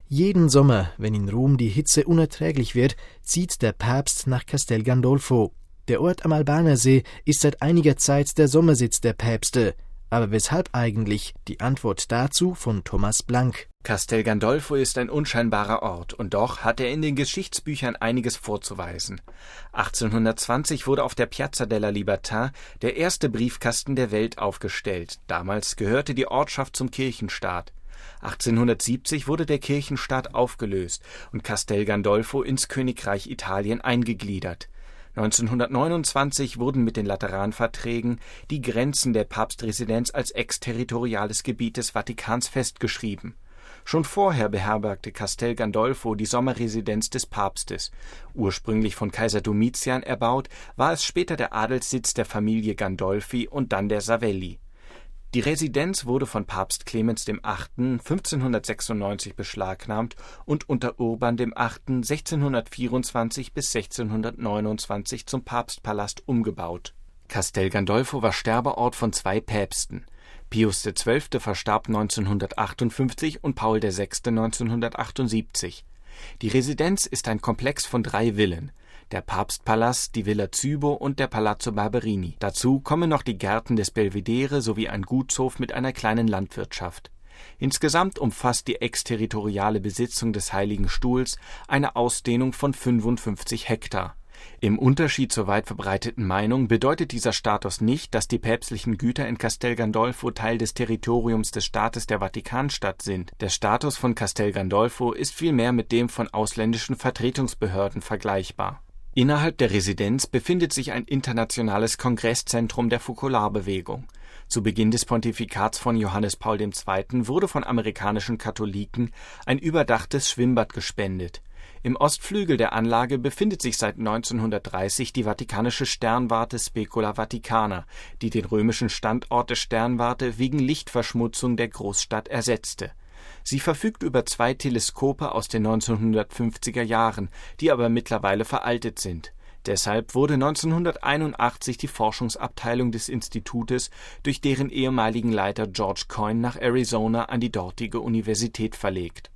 Jeden Sommer, wenn in Rom die Hitze unerträglich wird, zieht der Papst nach Castel Gandolfo. Der Ort am Albanersee ist seit einiger Zeit der Sommersitz der Päpste. Aber weshalb eigentlich? Die Antwort dazu von Thomas Blank. Castel Gandolfo ist ein unscheinbarer Ort, und doch hat er in den Geschichtsbüchern einiges vorzuweisen. 1820 wurde auf der Piazza della Libertà der erste Briefkasten der Welt aufgestellt. Damals gehörte die Ortschaft zum Kirchenstaat. 1870 wurde der Kirchenstaat aufgelöst und Castel Gandolfo ins Königreich Italien eingegliedert. 1929 wurden mit den Lateranverträgen die Grenzen der Papstresidenz als exterritoriales Gebiet des Vatikans festgeschrieben. Schon vorher beherbergte Castel Gandolfo die Sommerresidenz des Papstes. Ursprünglich von Kaiser Domitian erbaut, war es später der Adelssitz der Familie Gandolfi und dann der Savelli. Die Residenz wurde von Papst Clemens VIII. 1596 beschlagnahmt und unter Urban VIII. 1624 bis 1629 zum Papstpalast umgebaut. Castel Gandolfo war Sterbeort von 2 Päpsten. Pius XII. Verstarb 1958 und Paul VI. 1978. Die Residenz ist ein Komplex von 3 Villen: der Papstpalast, die Villa Cybo und der Palazzo Barberini. Dazu kommen noch die Gärten des Belvedere sowie ein Gutshof mit einer kleinen Landwirtschaft. Insgesamt umfasst die exterritoriale Besitzung des Heiligen Stuhls eine Ausdehnung von 55 Hektar. Im Unterschied zur weit verbreiteten Meinung bedeutet dieser Status nicht, dass die päpstlichen Güter in Castel Gandolfo Teil des Territoriums des Staates der Vatikanstadt sind. Der Status von Castel Gandolfo ist vielmehr mit dem von ausländischen Vertretungsbehörden vergleichbar. Innerhalb der Residenz befindet sich ein internationales Kongresszentrum der Fokularbewegung. Zu Beginn des Pontifikats von Johannes Paul II. Wurde von amerikanischen Katholiken ein überdachtes Schwimmbad gespendet. Im Ostflügel der Anlage befindet sich seit 1930 die vatikanische Sternwarte Specula Vaticana, die den römischen Standort der Sternwarte wegen Lichtverschmutzung der Großstadt ersetzte. Sie verfügt über 2 Teleskope aus den 1950er Jahren, die aber mittlerweile veraltet sind. Deshalb wurde 1981 die Forschungsabteilung des Institutes durch deren ehemaligen Leiter George Coyne nach Arizona an die dortige Universität verlegt.